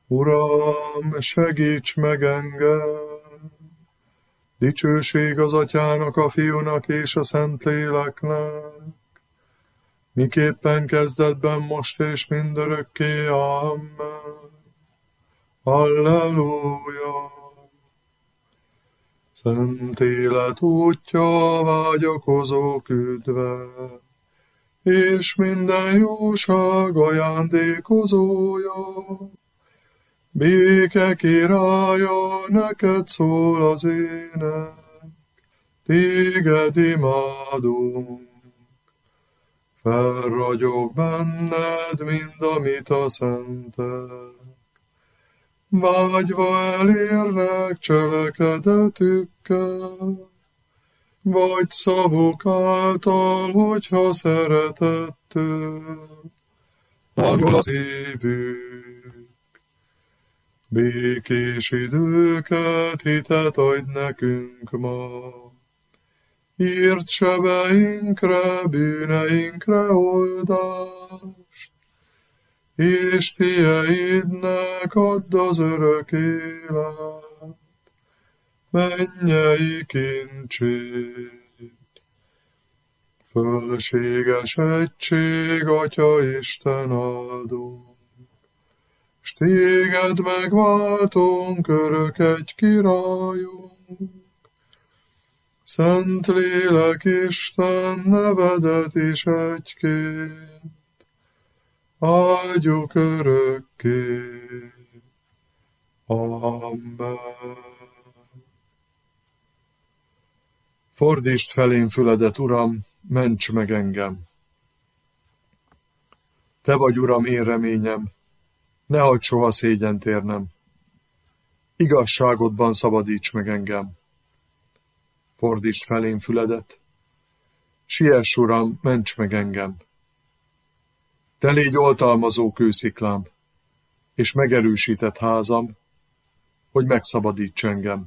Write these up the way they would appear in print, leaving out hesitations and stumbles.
Uram, segíts meg engem! Dicsőség az Atyának, a Fiúnak és a Szentléleknek, miképpen kezdetben, most és mindörökké. Amen. Halleluja! Szent élet útja, vágyakozók üdve, és minden jóság ajándékozója. Béke királya, neked szól az ének, téged imádunk. Felragyog benned mind, amit a szentek, vágyva elérnek cselekedetükkel, vagy szavuk által, hogyha szeretettől tágul a szívük. Békés időket, hitet adj nekünk ma, írt sebeinkre, bűneinkre oldást, és tieidnek add az örök élet, mennyei kincsét. Fölséges egység, Atya Isten áldunk, s téged megváltunk, örök egy királyunk. Szentlélek Isten, nevedet is egyként, áldjuk örökké. Amen. Fordítsd felém füledet, Uram, ments meg engem! Te vagy, Uram, én reményem, ne hagyd soha szégyent érnem. Igazságodban szabadíts meg engem. Fordítsd felém füledet, siess, Uram, ments meg engem. Te légy oltalmazó kősziklám, és megerősített házam, hogy megszabadíts engem.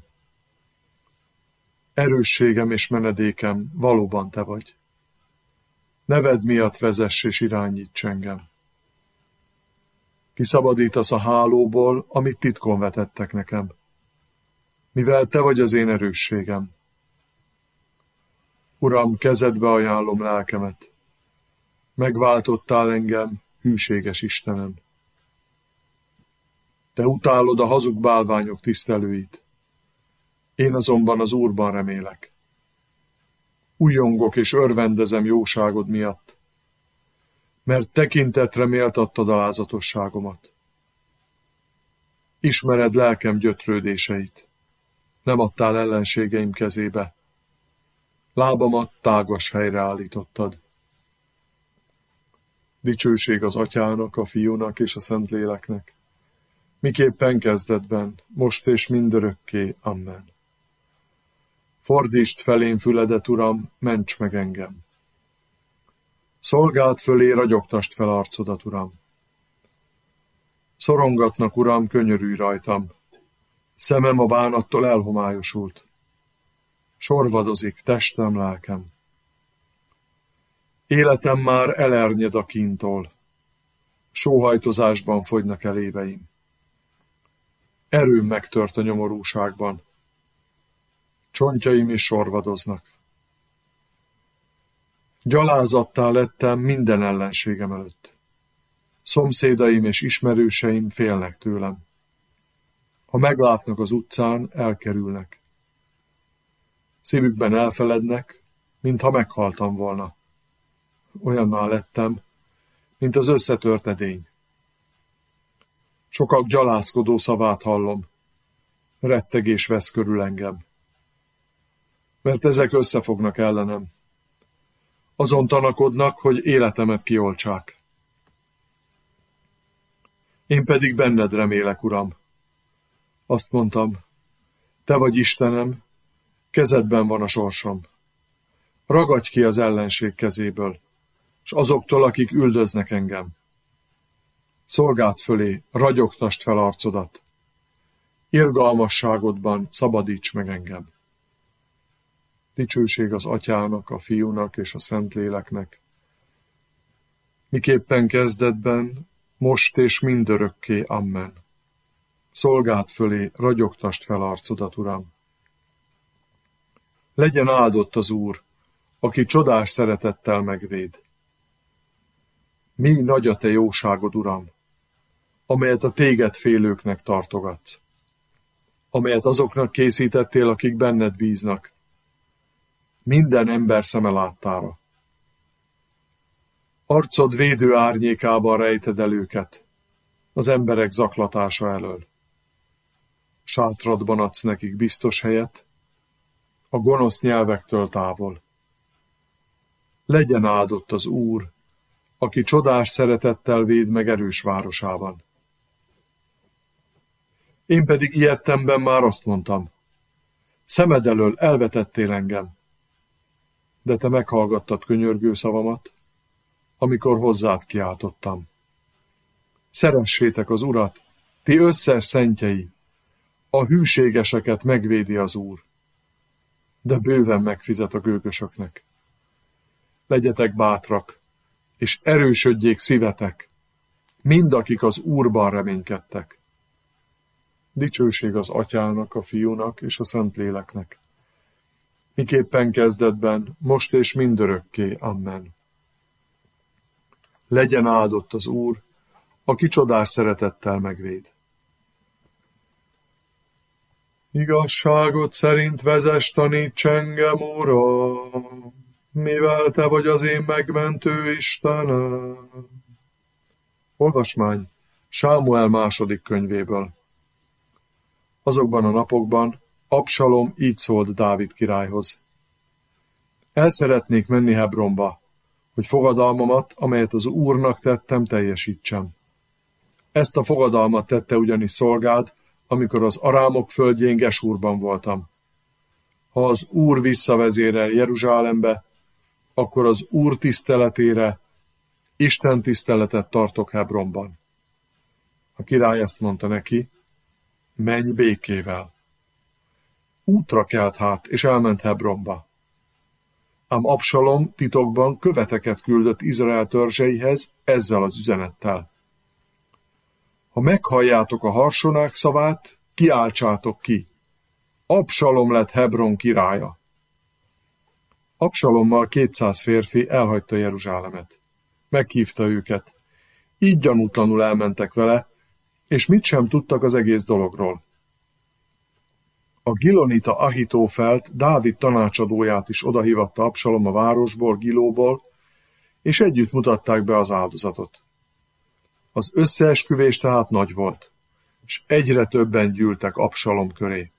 Erősségem és menedékem, valóban te vagy. Neved miatt vezess és irányíts engem. Kiszabadítasz a hálóból, amit titkon vetettek nekem, mivel te vagy az én erősségem. Uram, kezedbe ajánlom lelkemet. Megváltottál engem, hűséges Istenem. Te utálod a hazug bálványok tisztelőit. Én azonban az Úrban remélek. Újjongok és örvendezem jóságod miatt, mert tekintetre méltattad alázatosságomat. Ismered lelkem gyötrődéseit, nem adtál ellenségeim kezébe, lábamat tágas helyre állítottad. Dicsőség az Atyának, a Fiúnak és a Szentléleknek, miképpen kezdetben, most és mindörökké. Amen. Fordítsd felém füledet, Uram, ments meg engem! Szolgáld fölé ragyogtasd fel arcodat, Uram! Szorongatnak, Uram, könyörülj rajtam! Szemem a bánattól elhomályosult. Sorvadozik testem, lelkem. Életem már elernyed a kíntól. Sóhajtozásban fogynak el éveim. Erőm megtört a nyomorúságban. Csontjaim is sorvadoznak. Gyalázattá lettem minden ellenségem előtt. Szomszédaim és ismerőseim félnek tőlem. Ha meglátnak az utcán, elkerülnek. Szívükben elfelednek, mintha meghaltam volna. Olyanná lettem, mint az összetört edény. Sokak gyalázkodó szavát hallom. Rettegés vesz körül engem. Mert ezek összefognak ellenem. Azon tanakodnak, hogy életemet kioltsák. Én pedig benned remélek, Uram. Azt mondtam, te vagy Istenem, kezedben van a sorsom. Ragadj ki az ellenség kezéből, s azoktól, akik üldöznek engem. Szolgáld fölé, ragyogtasd fel arcodat. Irgalmasságodban szabadíts meg engem. Dicsőség az Atyának, a Fiúnak és a Szentléleknek, miképpen kezdetben, most és mindörökké. Amen. Szolgád fölé ragyogtast fel arcodat, Uram. Legyen áldott az Úr, aki csodás szeretettel megvéd. Mi nagy a te jóságod, Uram, amelyet a téged félőknek tartogatsz, amelyet azoknak készítettél, akik benned bíznak, minden ember szeme láttára. Arcod védő árnyékában rejted el őket, az emberek zaklatása elől. Sátradban adsz nekik biztos helyet, a gonosz nyelvektől távol. Legyen áldott az Úr, aki csodás szeretettel véd meg erős városában. Én pedig ilyettemben már azt mondtam, szemed elől elvetettél engem, de te meghallgattad könyörgő szavamat, amikor hozzád kiáltottam. Szeressétek az Urat, ti összes szentjei, a hűségeseket megvédi az Úr, de bőven megfizet a gőgösöknek. Legyetek bátrak, és erősödjék szívetek, mind akik az Úrban reménykedtek. Dicsőség az Atyának, a Fiúnak és a Szentléleknek. Miképpen kezdetben, most és mindörökké. Amen. Legyen áldott az Úr, aki csodás szeretettel megvéd. Igazságot szerint vezess, taníts engem, Uram, mivel te vagy az én megmentő Istenem. Olvasmány Sámuel második könyvéből. Azokban a napokban Absalom így szólt Dávid királyhoz. El szeretnék menni Hebronba, hogy fogadalmamat, amelyet az Úrnak tettem, teljesítsem. Ezt a fogadalmat tette ugyanis szolgád, amikor az arámok földjén Gesúrban voltam. Ha az Úr visszavezérel Jeruzsálembe, akkor az Úr tiszteletére Isten tiszteletet tartok Hebronban. A király ezt mondta neki, menj békével. Útra kelt hát, és elment Hebronba. Ám Absalom titokban követeket küldött Izrael törzseihez ezzel az üzenettel. Ha meghalljátok a harsonák szavát, kiáltsátok ki. Absalom lett Hebron királya. Absalommal 200 férfi elhagyta Jeruzsálemet. Meghívta őket. Így gyanútlanul elmentek vele, és mit sem tudtak az egész dologról. A gilonita Ahitófelt, Dávid tanácsadóját is odahívatta Absalom a városból, Gilóból, és együtt mutatták be az áldozatot. Az összeesküvés tehát nagy volt, és egyre többen gyűltek Absalom köré.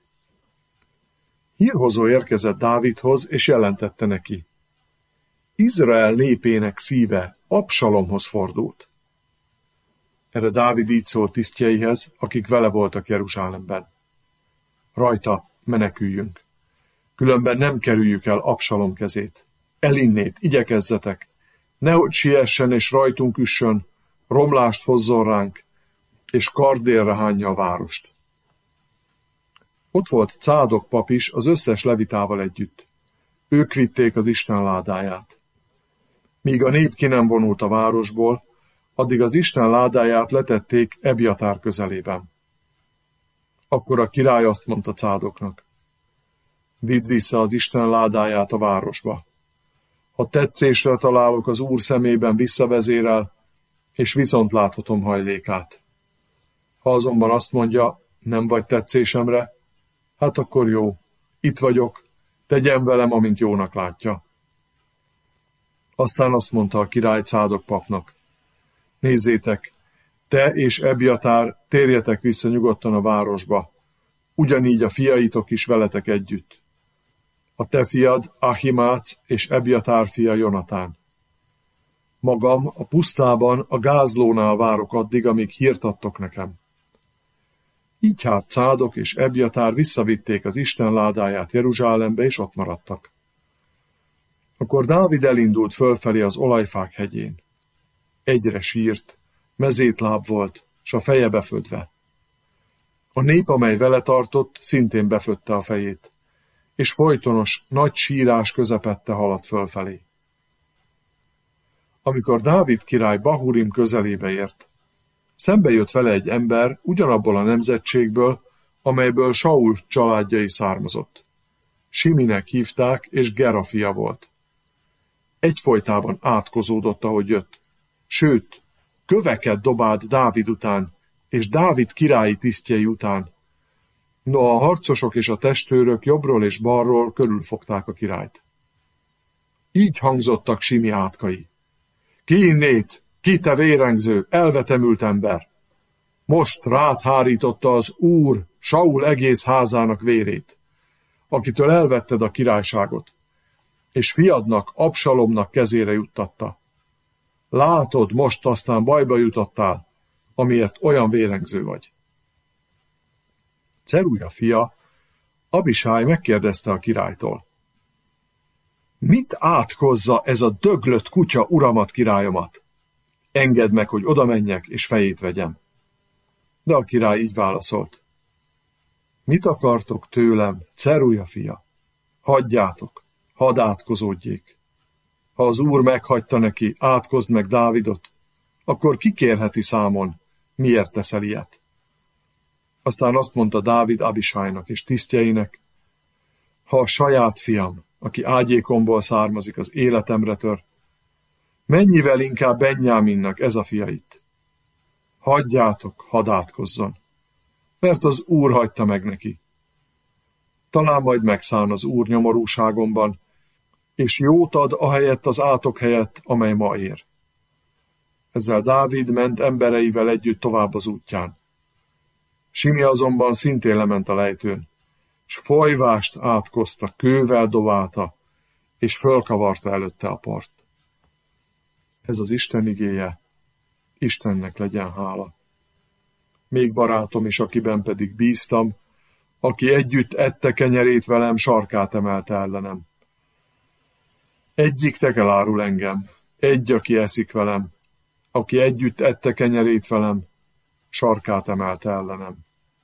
Hírhozó érkezett Dávidhoz, és jelentette neki. Izrael népének szíve Absalomhoz fordult. Erre Dávid így szólt tisztjeihez, akik vele voltak Jeruzsálemben. Rajta meneküljünk, különben nem kerüljük el Absalom kezét. Elinnét, igyekezzetek, nehogy siessen és rajtunk üssön, romlást hozzon ránk, és kardélre hányja a várost. Ott volt Cádok pap is az összes levitával együtt. Ők vitték az Isten ládáját. Míg a nép ki nem vonult a városból, addig az Isten ládáját letették Ebjatár közelében. Akkor a király azt mondta Cádoknak, vidd vissza az Isten ládáját a városba. Ha tetszésre találok az Úr szemében, visszavezérel, és viszont láthatom hajlékát. Ha azonban azt mondja, nem vagy tetszésemre, hát akkor jó, itt vagyok, tegyen velem, amint jónak látja. Aztán azt mondta a király Cádok papnak, nézzétek, te és Ebjatár térjetek vissza nyugodtan a városba, ugyanígy a fiaitok is veletek együtt. A te fiad Ahimác és Ebjatár fia Jonatán. Magam a pusztában a gázlónál várok addig, amíg hírt adtok nekem. Így hát Cádok és Ebjatár visszavitték az Isten ládáját Jeruzsálembe, és ott maradtak. Akkor Dávid elindult fölfelé az olajfák hegyén. Egyre sírt, mezétláb volt, s a feje befödve. A nép, amely vele tartott, szintén befödte a fejét, és folytonos, nagy sírás közepette haladt fölfelé. Amikor Dávid király Bahurim közelébe ért, Szembe jött vele egy ember ugyanabból a nemzetségből, amelyből Saul családjai származott. Siminek hívták, és Gera fia volt. Egyfolytában átkozódott, ahogy jött. Sőt, köveket dobált Dávid után, és Dávid királyi tisztjei után. No, a harcosok és a testőrök jobbról és balról körülfogták a királyt. Így hangzottak Simi átkai. Ki innét, ki te vérengző, elvetemült ember! Most rád hárította az Úr Saul egész házának vérét, akitől elvetted a királyságot, és fiadnak, Absalomnak kezére juttatta. Látod, most aztán bajba jutottál, amiért olyan vérengző vagy. Cerúja fia, Abisáj megkérdezte a királytól. Mit átkozza ez a döglött kutya uramat, királyomat? Engedd meg, hogy oda menjek, és fejét vegyem. De a király így válaszolt. Mit akartok tőlem, Cerúja fia? Hagyjátok, hadd átkozódjék. Ha az Úr meghagyta neki, átkozd meg Dávidot, akkor kikérheti számon, miért teszel ilyet? Aztán azt mondta Dávid Abisájnak és tisztjeinek, ha a saját fiam, aki ágyékomból származik, az életemre tör, mennyivel inkább Benjáminnak ez a fia itt. Hagyjátok, hadd átkozzon, mert az Úr hagyta meg neki. Talán majd megszán az Úr nyomorúságomban, és jót ad ahelyett az átok helyett, amely ma ér. Ezzel Dávid ment embereivel együtt tovább az útján. Simi azonban szintén lement a lejtőn, s folyvást átkozta, kővel dobálta, és fölkavarta előtte a part. Ez az Isten igéje, Istennek legyen hála. Még barátom is, akiben pedig bíztam, aki együtt ette kenyerét velem, sarkát emelte ellenem. Egyiktek elárul engem, egy, aki eszik velem, aki együtt ette kenyerét velem, sarkát emelte ellenem.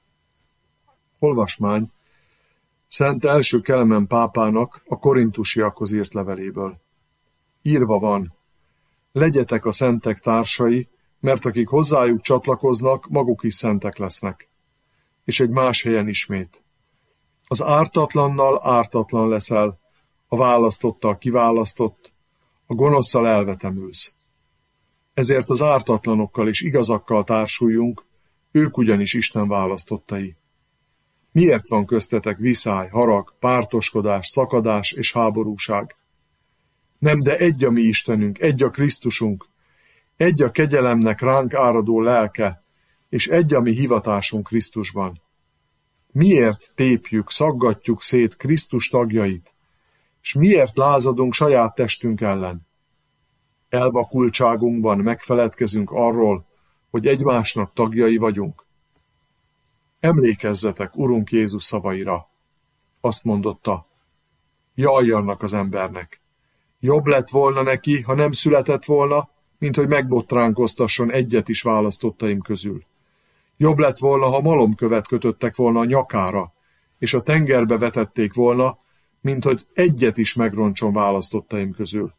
Olvasmány Szent első Kelemen pápának a korintusiakhoz írt leveléből. Írva van, legyetek a szentek társai, mert akik hozzájuk csatlakoznak, maguk is szentek lesznek. És egy más helyen ismét. Az ártatlannal ártatlan leszel, a választottal kiválasztott, a gonoszszal elvetemülsz. Ezért az ártatlanokkal és igazakkal társuljunk, ők ugyanis Isten választottai. Miért van köztetek viszály, harag, pártoskodás, szakadás és háborúság? Nem, de egy a mi Istenünk, egy a Krisztusunk, egy a kegyelemnek ránk áradó lelke, és egy a mi hivatásunk Krisztusban. Miért tépjük, szaggatjuk szét Krisztus tagjait, s miért lázadunk saját testünk ellen? Elvakultságunkban megfeledkezünk arról, hogy egymásnak tagjai vagyunk. Emlékezzetek Urunk Jézus szavaira. Azt mondotta, jaj annak az embernek. Jobb lett volna neki, ha nem született volna, mint hogy megbotránkoztasson egyet is választottaim közül. Jobb lett volna, ha malomkövet kötöttek volna a nyakára, és a tengerbe vetették volna, mint hogy egyet is megroncson választottaim közül.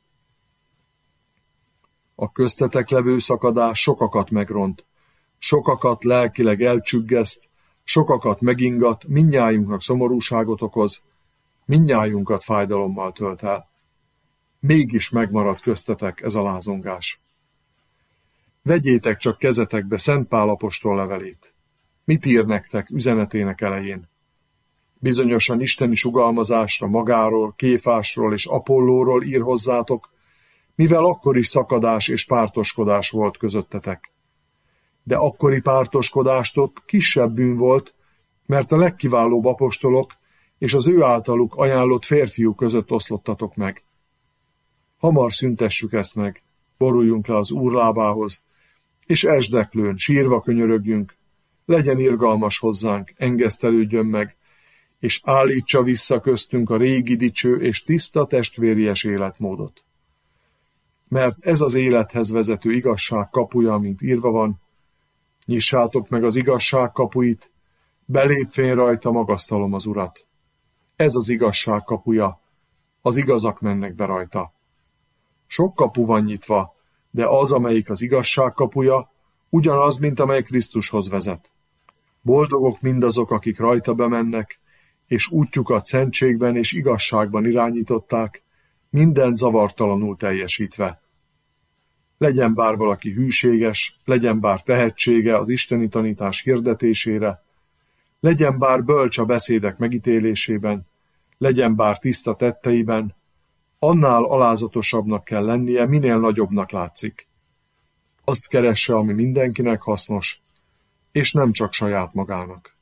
A köztetek levő szakadás sokakat megront, sokakat lelkileg elcsüggeszt, sokakat megingat, mindnyájunknak szomorúságot okoz, mindnyájunkat fájdalommal tölt el. Mégis megmaradt köztetek ez a lázongás. Vegyétek csak kezetekbe Szent Pál apostol levelét. Mit ír nektek üzenetének elején? Bizonyosan isteni sugalmazásra magáról, Kéfásról és Apollóról ír hozzátok, mivel akkor is szakadás és pártoskodás volt közöttetek. De akkori pártoskodástok kisebb bűn volt, mert a legkiválóbb apostolok és az ő általuk ajánlott férfiú között oszlottatok meg. Hamar szüntessük ezt meg, boruljunk le az Úr lábához, és esdeklőn, sírva könyörögjünk, legyen irgalmas hozzánk, engesztelődjön meg, és állítsa vissza köztünk a régi dicső és tiszta testvéries életmódot. Mert ez az élethez vezető igazság kapuja, mint írva van, nyissátok meg az igazság kapuit, belépvén rajta magasztalom az Urat. Ez az igazság kapuja, az igazak mennek be rajta. Sok kapu van nyitva, de az, amelyik az igazság kapuja, ugyanaz, mint amely Krisztushoz vezet. Boldogok mindazok, akik rajta bemennek, és útjukat szentségben és igazságban irányították, minden zavartalanul teljesítve. Legyen bár valaki hűséges, legyen bár tehetsége az isteni tanítás hirdetésére, legyen bár bölcs a beszédek megítélésében, legyen bár tiszta tetteiben, annál alázatosabbnak kell lennie, minél nagyobbnak látszik. Azt keresse, ami mindenkinek hasznos, és nem csak saját magának.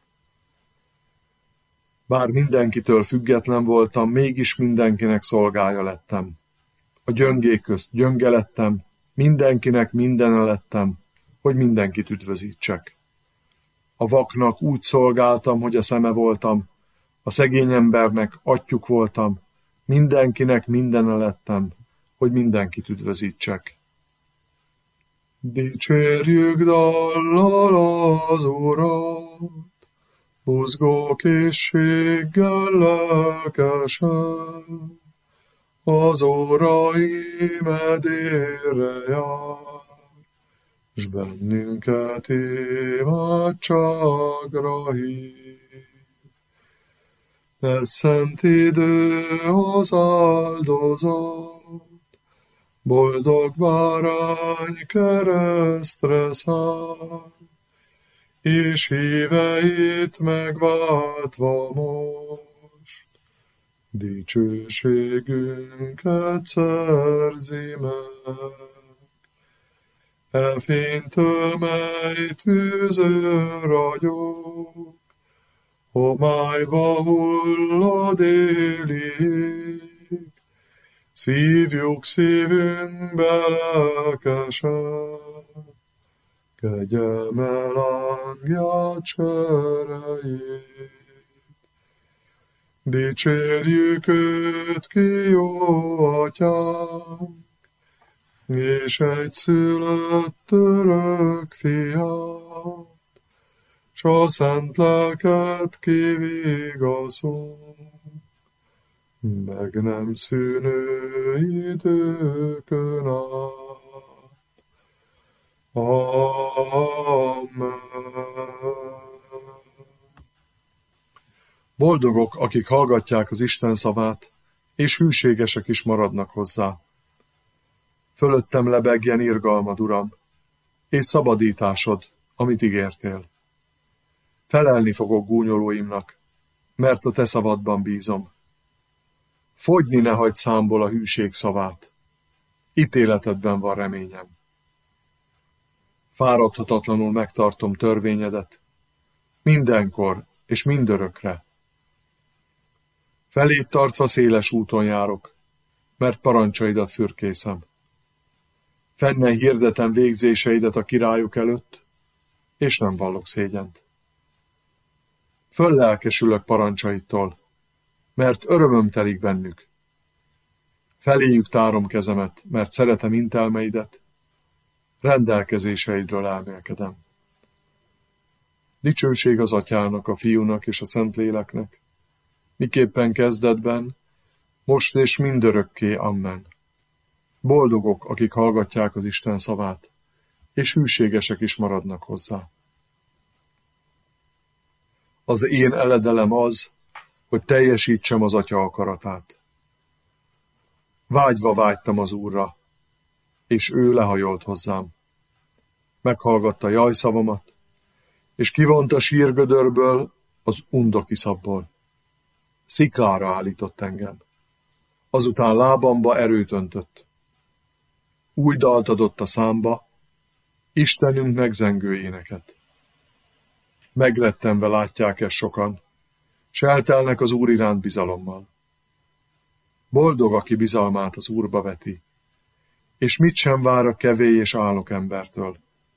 Bár mindenkitől független voltam, mégis mindenkinek szolgája lettem. A gyöngék közt gyönge lettem, mindenkinek mindene lettem, hogy mindenkit üdvözítsek. A vaknak úgy szolgáltam, hogy a szeme voltam, a szegény embernek atyjuk voltam, mindenkinek mindene lettem, hogy mindenkit üdvözítsek. Dicsérjük dallal az Urat, buzgó készséggel lelkesen, az órai medére jár, s bennünket imádságra hív. Ez szent idő az áldozat, boldog bárány keresztre száll, és híveit megváltva most, dicsőségünket szerzi meg. E fénytől, mely tűző ragyog, homályba hullad élig, szívjuk szívünkbe lelkesen, kegyelme lángját cserejét. Dicsérjük őt, ki jó atyánk, és egyszülött örök fiát, s a szent lelket kivigaszunk, meg nem szűnő időkön át. Amen. Boldogok, akik hallgatják az Isten szavát, és hűségesek is maradnak hozzá. Fölöttem lebegjen irgalmad, Uram, és szabadításod, amit ígértél. Felelni fogok gúnyolóimnak, mert a te szavadban bízom. Fogyni ne hagyd számból a hűség szavát, ítéletedben van reményem. Fáradhatatlanul megtartom törvényedet, mindenkor és mindörökre. Feléd tartva széles úton járok, mert parancsaidat fürkészem. Fennen hirdetem végzéseidet a királyok előtt, és nem vallok szégyent. Föllelkesülök parancsaitól, mert örömöm telik bennük. Feléjük tárom kezemet, mert szeretem intelmeidet, rendelkezéseidről elmélkedem. Dicsőség az Atyának, a Fiúnak és a Szentléleknek, miképpen kezdetben, most és mindörökké. Amen. Boldogok, akik hallgatják az Isten szavát, és hűségesek is maradnak hozzá. Az én eledelem az, hogy teljesítsem az Atya akaratát. Vágyva vágytam az Úrra, és ő lehajolt hozzám. Meghallgatta jajszavamat, és kivonta sírgödörből, az undokiszabból. Sziklára állított engem. Azután lábamba erőt öntött. Új dalt adott a számba, Istenünknek zengő éneket. Megrettenve látják ezt sokan, s eltelnek az Úr iránt bizalommal. Boldog, aki bizalmát az Úrba veti, és mit sem vár a kevély és álnok embertől.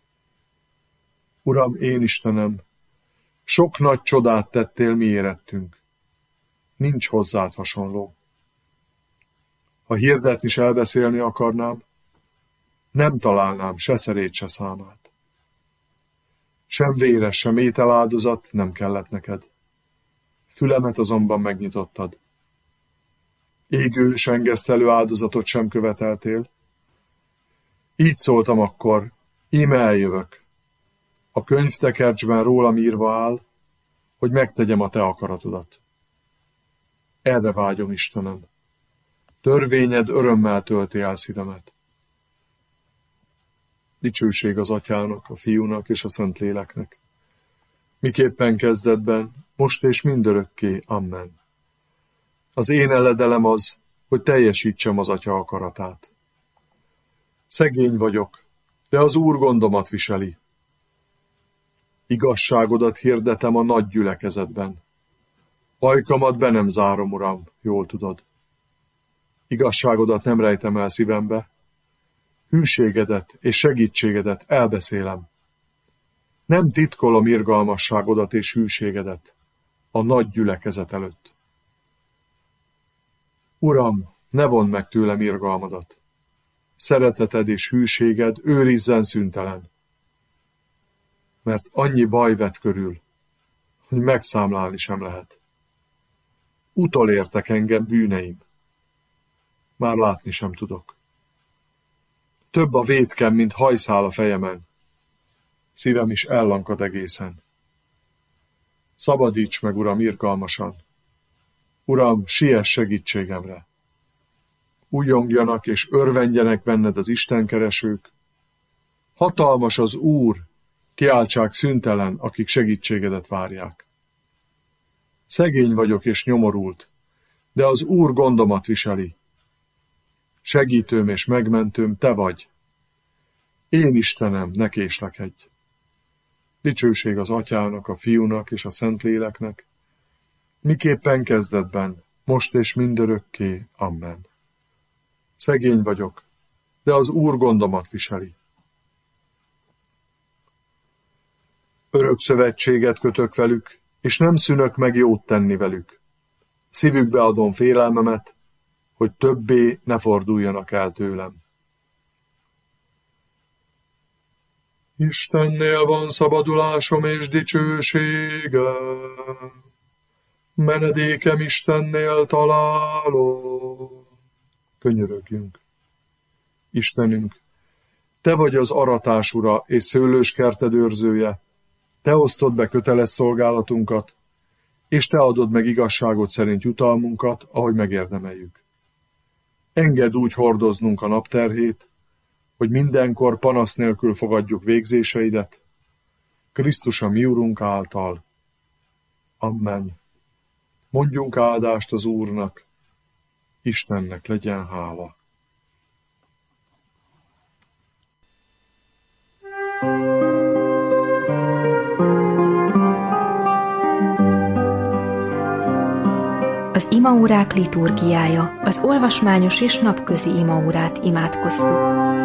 Uram, én Istenem, sok nagy csodát tettél mi érettünk. Nincs hozzád hasonló. Ha hirdetni s elbeszélni akarnám, nem találnám se szerét, se számát. Sem véres, sem ételáldozat nem kellett neked. Fülemet azonban megnyitottad. Égő, sengesztelő áldozatot sem követeltél. Így szóltam akkor, Íme eljövök. A könyvtekercsben rólam írva áll, hogy megtegyem a te akaratodat. Erre vágyom, Istenem. Törvényed örömmel tölti el szívemet. Dicsőség az Atyának, a Fiúnak és a Szentléleknek. Miképpen kezdetben, most és mindörökké. Amen. Az én eledelem az, hogy teljesítsem az Atya akaratát. Szegény vagyok, de az Úr gondomat viseli. Igazságodat hirdetem a nagy gyülekezetben. Ajkamat be nem zárom, Uram, jól tudod. Igazságodat nem rejtem el szívembe, hűségedet és segítségedet elbeszélem. Nem titkolom irgalmasságodat és hűségedet a nagy gyülekezet előtt. Uram, ne vondd meg tőlem irgalmadat. Szereteted és hűséged őrizzen szüntelen. Mert annyi baj vett körül, hogy megszámlálni sem lehet. Utolértek engem bűneim. Már látni sem tudok. Több a vétkem, mint hajszál a fejemen. Szívem is ellankad egészen. Szabadíts meg, Uram, irgalmasan. Uram, siess segítségemre. Újjongjanak és örvendjenek benned az istenkeresők. Hatalmas az Úr, kiáltsák szüntelen, akik segítségedet várják. Szegény vagyok és nyomorult, de az Úr gondomat viseli. Segítőm és megmentőm te vagy. Én Istenem, ne késlekedj. Dicsőség az Atyának, a Fiúnak és a Szentléleknek, miképpen kezdetben, most és mindörökké. Amen. Szegény vagyok, de az Úr gondomat viseli. Örök szövetséget kötök velük, és nem szűnök meg jót tenni velük. Szívükbe adom félelmemet, hogy többé ne forduljanak el tőlem. Istennél van szabadulásom és dicsőségem, menedékem Istennél találom. Könyörögjünk. Istenünk, te vagy az aratás ura és szőlőskerted őrzője, te osztod be köteles szolgálatunkat, és te adod meg igazságot szerint jutalmunkat, ahogy megérdemeljük. Engedd úgy hordoznunk a napterhét, hogy mindenkor panasz nélkül fogadjuk végzéseidet, Krisztus a mi Urunk által. Amen. Mondjunk áldást az Úrnak, Istennek legyen hála. Az imaórák liturgiája, az olvasmányos és napközi imaórát imádkoztuk.